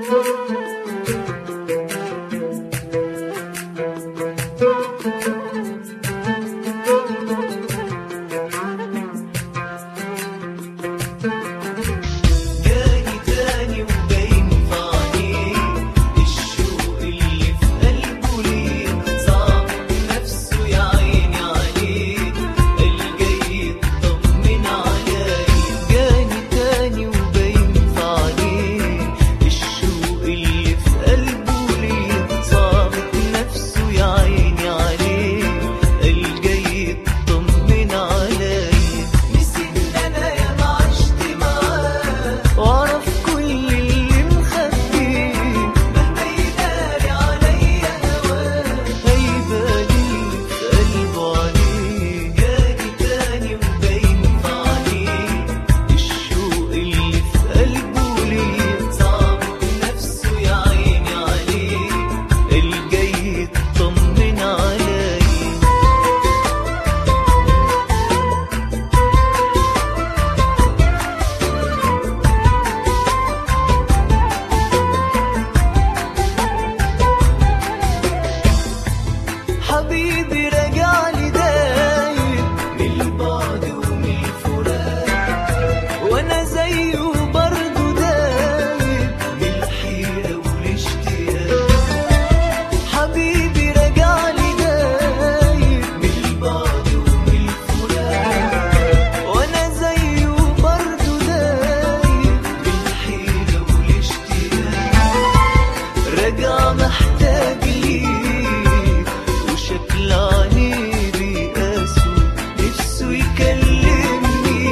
حبيبي رجعلي دايب من البعد ومن الفراق، وانا زيه برضه دايب من الحيرة والاشتياق. حبيبي رجعلي دايب من البعد ومن الفراق، وانا زيه برضه دايب من الحيرة والاشتياق. رجع محتاج ليك وشكل عينيه بيقاسه، نفسه يكلمني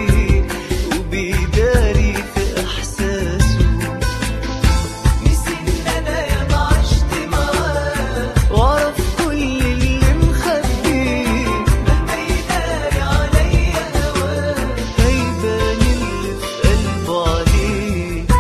وبيداري في احساسه. نسي ان انا ياما عشت معاه واعرف كل اللي مخبيه، مهما يداري عليا هواه هيبان اللي في قلبه عليه.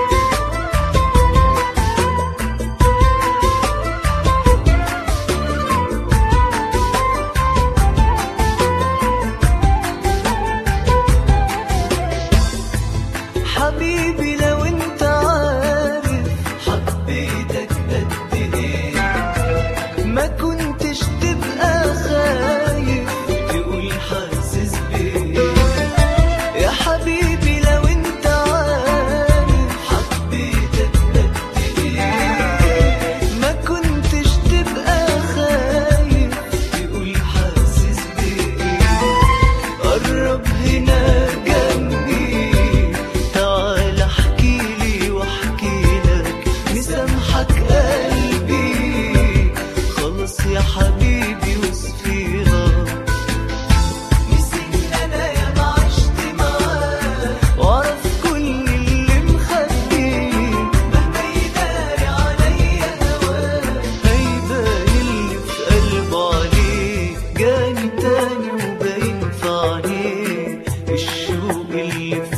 حبيبي لو انت عارف حبيتك قد ايه، ما كنتش تبقى خايف تقول حاسس بيه. يا حبيبي لو انت عارف حبيتك قد ايه، ما كنتش تبقى خايف تقول حاسس بيه. قرب هنا جنبي، تعال احكيلي واحكيلك، مسامحك قلبي خلاص يا حبيبي وصفيها. نسي ان انا ياما عشت معاه واعرف كل اللي مخبيه، مهما يداري عليا هواه هيبان اللي في قلبه عليه. جاني تاني وباين في عينيه الشوق اللي في